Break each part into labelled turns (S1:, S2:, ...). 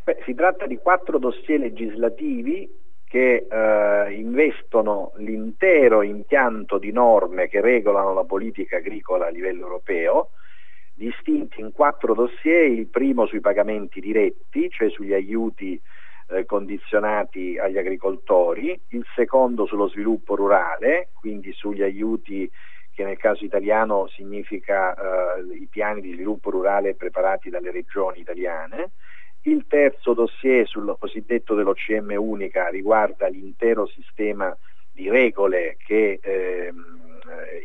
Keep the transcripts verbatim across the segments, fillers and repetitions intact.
S1: Beh, si tratta di quattro dossier legislativi che eh, investono l'intero impianto di norme che regolano la politica agricola a livello europeo, distinti in quattro dossier: il primo sui pagamenti diretti, cioè sugli aiuti eh, condizionati agli agricoltori, il secondo sullo sviluppo rurale, quindi sugli aiuti che nel caso italiano significa eh, i piani di sviluppo rurale preparati dalle regioni italiane. Il terzo dossier sul cosiddetto dell'O C M unica riguarda l'intero sistema di regole che ehm,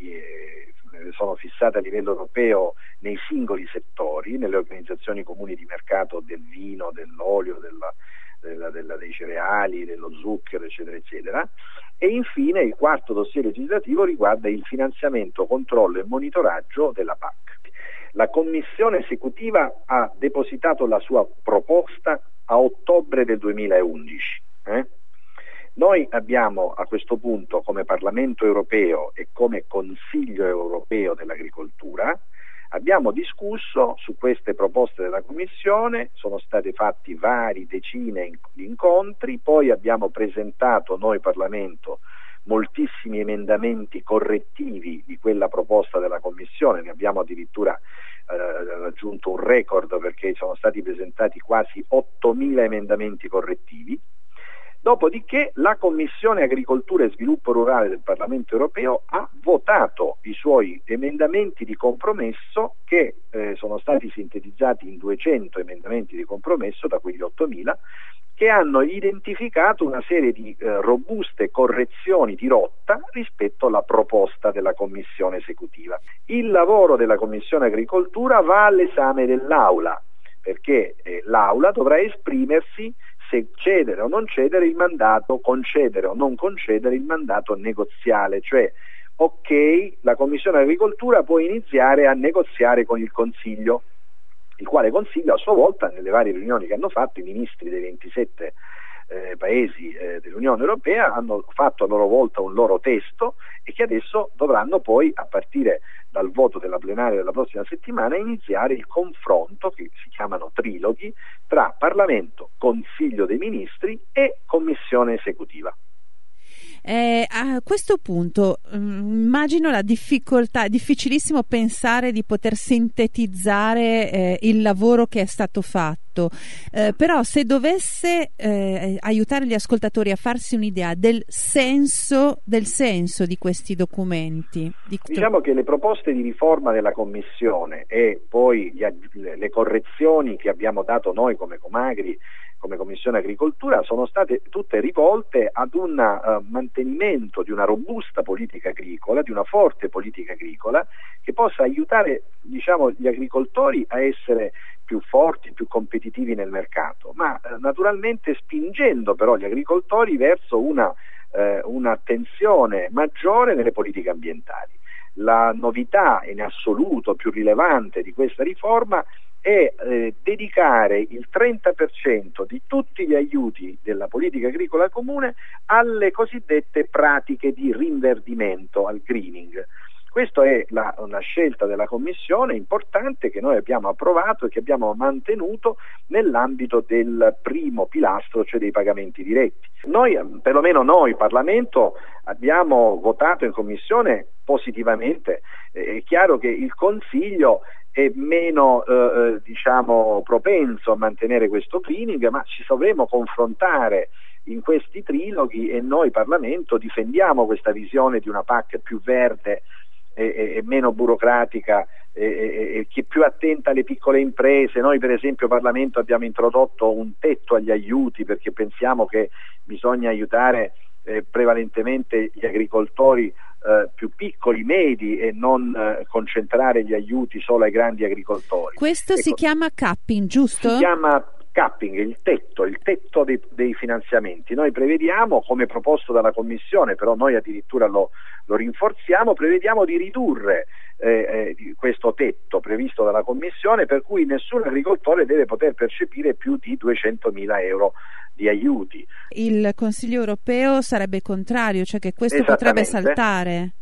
S1: eh, sono fissate a livello europeo nei singoli settori, nelle organizzazioni comuni di mercato del vino, dell'olio, della, della, della, dei cereali, dello zucchero, eccetera, eccetera. E infine il quarto dossier legislativo riguarda il finanziamento, controllo e monitoraggio della P A C. La Commissione esecutiva ha depositato la sua proposta a ottobre del duemilaundici. Eh? Noi abbiamo a questo punto, come Parlamento europeo e come Consiglio europeo dell'agricoltura, abbiamo discusso su queste proposte della Commissione, sono stati fatti vari decine di incontri, poi abbiamo presentato noi Parlamento moltissimi emendamenti correttivi di quella proposta della Commissione, ne abbiamo addirittura eh, raggiunto un record perché sono stati presentati quasi ottomila emendamenti correttivi. Dopodiché la Commissione Agricoltura e Sviluppo Rurale del Parlamento Europeo ha votato i suoi emendamenti di compromesso che eh, sono stati sintetizzati in duecento emendamenti di compromesso da quegli ottomila, che hanno identificato una serie di eh, robuste correzioni di rotta rispetto alla proposta della Commissione esecutiva. Il lavoro della Commissione Agricoltura va all'esame dell'Aula, perché eh, l'Aula dovrà esprimersi se cedere o non cedere il mandato, concedere o non concedere il mandato negoziale, cioè ok, la Commissione Agricoltura può iniziare a negoziare con il Consiglio, il quale Consiglio a sua volta, nelle varie riunioni che hanno fatto, i ministri dei ventisette eh, paesi eh, dell'Unione Europea hanno fatto a loro volta un loro testo e che adesso dovranno poi, a partire dal voto della plenaria della prossima settimana, iniziare il confronto, che si chiamano triloghi, tra Parlamento, Consiglio dei Ministri e Commissione esecutiva.
S2: Eh, a questo punto mh, immagino la difficoltà, è difficilissimo pensare di poter sintetizzare eh, il lavoro che è stato fatto, eh, però se dovesse eh, aiutare gli ascoltatori a farsi un'idea del senso del senso di questi documenti. Di...
S1: Diciamo che le proposte di riforma della Commissione e poi gli, le correzioni che abbiamo dato noi come Comagri, come Commissione Agricoltura, sono state tutte rivolte ad un uh, mantenimento di una robusta politica agricola, di una forte politica agricola che possa aiutare, diciamo, gli agricoltori a essere più forti, più competitivi nel mercato, ma uh, naturalmente spingendo però gli agricoltori verso una, uh, un'attenzione maggiore nelle politiche ambientali. La novità in assoluto più rilevante di questa riforma è eh, dedicare il trenta per cento di tutti gli aiuti della politica agricola comune alle cosiddette pratiche di rinverdimento, al greening. Questa è la, una scelta della Commissione importante che noi abbiamo approvato e che abbiamo mantenuto nell'ambito del primo pilastro, cioè dei pagamenti diretti. Noi, perlomeno noi, Parlamento, abbiamo votato in Commissione positivamente. È chiaro che il Consiglio è meno eh, diciamo propenso a mantenere questo greening, ma ci dovremo confrontare in questi triloghi e noi Parlamento difendiamo questa visione di una P A C più verde e, e, e meno burocratica e, e, e che è più attenta alle piccole imprese. Noi per esempio Parlamento abbiamo introdotto un tetto agli aiuti perché pensiamo che bisogna aiutare eh, prevalentemente gli agricoltori Uh, più piccoli, medi e non uh, concentrare gli aiuti solo ai grandi agricoltori.
S2: Questo
S1: ecco,
S2: si chiama capping, giusto?
S1: Si chiama capping, il tetto, il tetto dei, dei finanziamenti. Noi prevediamo, come proposto dalla Commissione, però noi addirittura lo, lo rinforziamo, prevediamo di ridurre eh, eh, questo tetto previsto dalla Commissione, per cui nessun agricoltore deve poter percepire più di duecentomila euro di aiuti.
S2: Il Consiglio europeo sarebbe contrario, cioè che questo potrebbe saltare?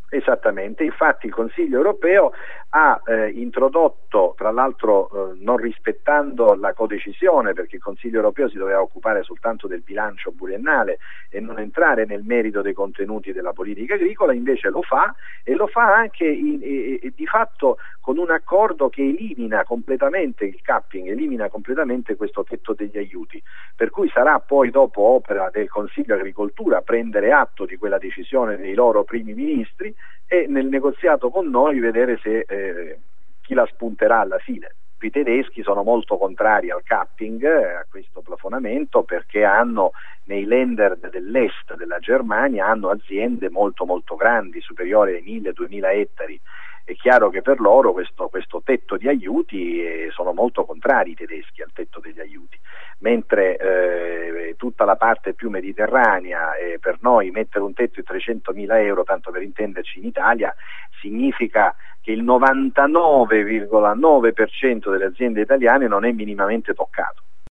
S1: Esattamente, infatti il Consiglio europeo ha eh, introdotto, tra l'altro eh, non rispettando la codecisione, perché il Consiglio europeo si doveva occupare soltanto del bilancio pluriennale e non entrare nel merito dei contenuti della politica agricola, invece lo fa e lo fa anche in, e, e, di fatto con un accordo che elimina completamente il capping, elimina completamente questo tetto degli aiuti, per cui sarà poi dopo opera del Consiglio Agricoltura prendere atto di quella decisione dei loro primi ministri e nel negoziato con noi vedere se eh, chi la spunterà alla fine. I tedeschi sono molto contrari al capping, eh, a questo plafonamento, perché hanno nei Länder dell'est della Germania hanno aziende molto molto grandi, superiori ai mille duemila ettari. È chiaro che per loro questo, questo tetto di aiuti eh, sono molto contrari i tedeschi al tetto degli aiuti, mentre eh, tutta la parte più mediterranea, eh, per noi mettere un tetto di trecentomila euro, tanto per intenderci in Italia, significa che il novantanove virgola nove per cento delle aziende italiane non è minimamente toccato.